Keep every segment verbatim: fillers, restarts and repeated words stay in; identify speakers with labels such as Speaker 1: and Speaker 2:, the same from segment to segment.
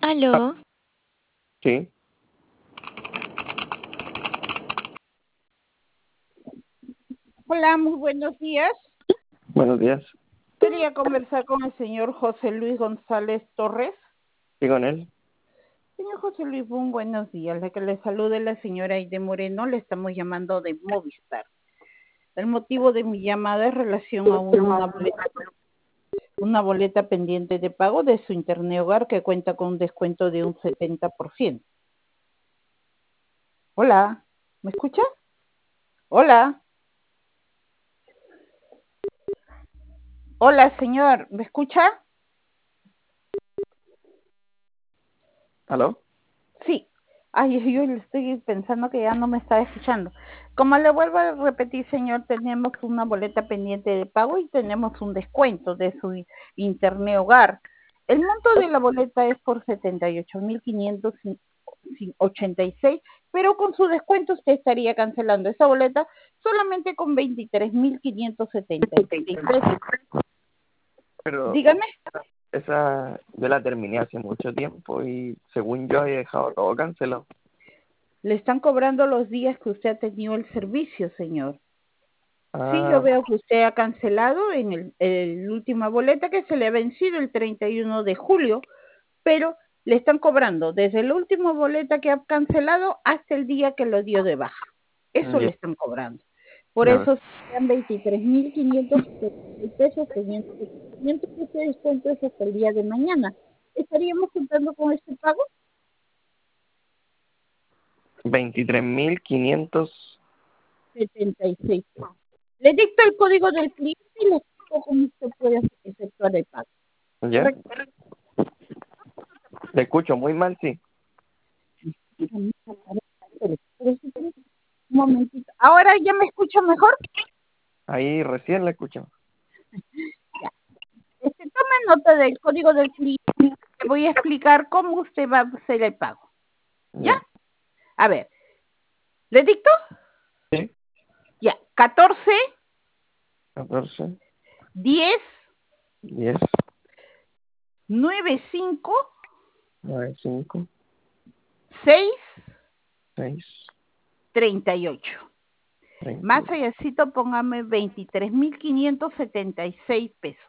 Speaker 1: Ah,
Speaker 2: ¿Aló?
Speaker 1: sí,
Speaker 3: Hola, muy buenos días.
Speaker 1: buenos días.
Speaker 3: Quería conversar con el señor José Luis González Torres.
Speaker 1: ¿Sí con él?
Speaker 3: Señor José Luis, muy buenos días. La que le salude la señora Aide Moreno, le estamos llamando de Movistar. El motivo de mi llamada es relación a una boleta, una boleta pendiente de pago de su internet hogar que cuenta con un descuento de un setenta por ciento. Hola, ¿me escucha? Hola. Hola, señor, ¿me escucha?
Speaker 1: ¿Aló?
Speaker 3: Sí. Ay, yo le estoy pensando que ya no me está escuchando. Como le vuelvo a repetir, señor, tenemos una boleta pendiente de pago y tenemos un descuento de su internet hogar. El monto de la boleta es por setenta y ocho mil quinientos ochenta y seis, pero con su descuento usted estaría cancelando esa boleta solamente con veintitrés mil quinientos setenta y seis pesos.
Speaker 1: Pero
Speaker 3: Dígame.
Speaker 1: esa yo la terminé hace mucho tiempo y según yo había dejado todo cancelado.
Speaker 3: Le están cobrando los días que usted ha tenido el servicio, señor. Sí, yo
Speaker 1: Ah,
Speaker 3: veo que usted ha cancelado en el, el última boleta que se le ha vencido el treinta y uno de julio, pero le están cobrando desde la última boleta que ha cancelado hasta el día que lo dio de baja. Eso
Speaker 1: ya,
Speaker 3: le están cobrando. Por
Speaker 1: ya.
Speaker 3: eso serían veintitrés mil quinientos pesos, teniendo teniendo que ese descuento es hasta el día de mañana. ¿Estaríamos contando con este pago?
Speaker 1: veintitrés mil quinientos.
Speaker 3: setenta y seis. Le dicto el código del cliente y le explico cómo usted puede efectuar el pago.
Speaker 1: ¿Ya?
Speaker 3: ¿Correcto?
Speaker 1: Le escucho muy mal, sí.
Speaker 3: Pero si tiene un momentito. ¿Ahora ya me escucha mejor?
Speaker 1: Ahí recién la escucho.
Speaker 3: Ya. Este, tome nota del código del cliente. Le voy a explicar cómo usted va a hacer el pago. ¿Ya?
Speaker 1: Ya.
Speaker 3: A ver. ¿Le dicto?
Speaker 1: Sí.
Speaker 3: Ya. catorce,
Speaker 1: catorce,
Speaker 3: diez,
Speaker 1: diez,
Speaker 3: noventa y cinco,
Speaker 1: nueve, cinco,
Speaker 3: seis,
Speaker 1: seis,
Speaker 3: treinta y ocho.
Speaker 1: treinta.
Speaker 3: Más allácito póngame veintitrés mil quinientos setenta y seis pesos.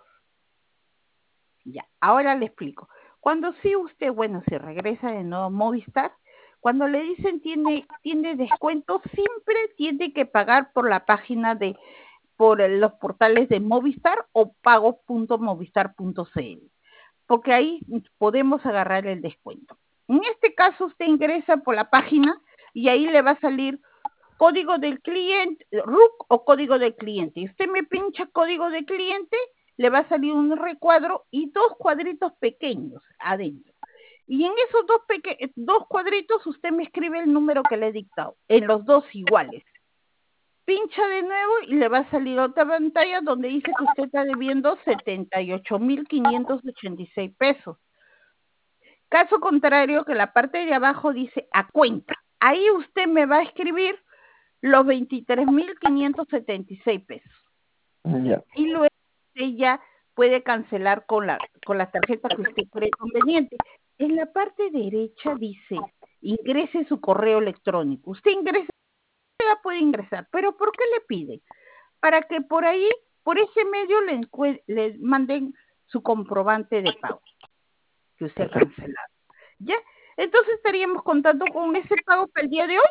Speaker 3: Ya, ahora le explico. Cuando sí usted, bueno, se regresa de nuevo a Movistar, cuando le dicen tiene, tiene descuento, siempre tiene que pagar por la página de, por los portales de Movistar o pago punto movistar punto c l, porque ahí podemos agarrar el descuento. En este caso usted ingresa por la página y ahí le va a salir código del cliente, R U C o código del cliente. Y usted me pincha código de cliente, le va a salir un recuadro y dos cuadritos pequeños adentro. Y en esos dos, peque dos cuadritos usted me escribe el número que le he dictado, en los dos iguales. Pincha de nuevo y le va a salir otra pantalla donde dice que usted está debiendo setenta y ocho mil quinientos ochenta y seis pesos. Caso contrario, que la parte de abajo dice a cuenta. Ahí usted me va a escribir los veintitrés mil quinientos setenta y seis pesos.
Speaker 1: Ya.
Speaker 3: Y luego usted ya puede cancelar con la, con la tarjeta que usted cree conveniente. En la parte derecha dice, ingrese su correo electrónico. Usted ingresa, ya puede ingresar, pero ¿por qué le pide? Para que por ahí, por ese medio le, le manden su comprobante de pago que usted ha cancelado. ¿Ya? Entonces estaríamos contando con ese pago para el día de hoy.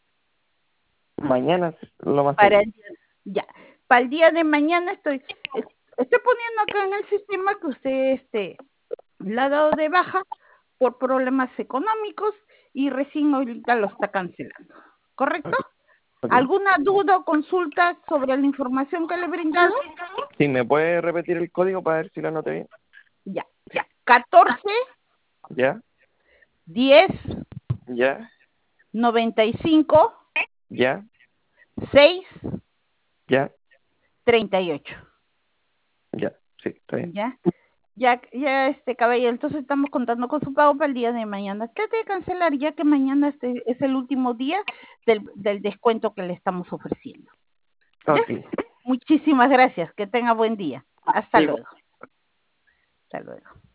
Speaker 1: Mañana es lo más
Speaker 3: Para
Speaker 1: seguro.
Speaker 3: el día, ya, para el día de mañana estoy, estoy poniendo acá en el sistema que usted este, la ha dado de baja por problemas económicos y recién ahorita lo está cancelando. ¿Correcto?
Speaker 1: Okay.
Speaker 3: ¿Alguna duda o consulta sobre la información que le he brindado?
Speaker 1: Sí, ¿me puede repetir el código para ver si lo anoté bien?
Speaker 3: Ya. catorce,
Speaker 1: Ya,
Speaker 3: diez,
Speaker 1: ya,
Speaker 3: noventa y cinco,
Speaker 1: ya,
Speaker 3: seis,
Speaker 1: ya,
Speaker 3: treinta y ocho.
Speaker 1: ya. Sí, está bien.
Speaker 3: ¿Ya? Ya, ya, este caballero, entonces estamos contando con su pago para el día de mañana. Trate de cancelar ya que mañana este es el último día del, del descuento que le estamos ofreciendo. ¿Ya?
Speaker 1: Ok.
Speaker 3: Muchísimas gracias. Que tenga buen día. Hasta
Speaker 1: Sí,
Speaker 3: luego. Hasta luego.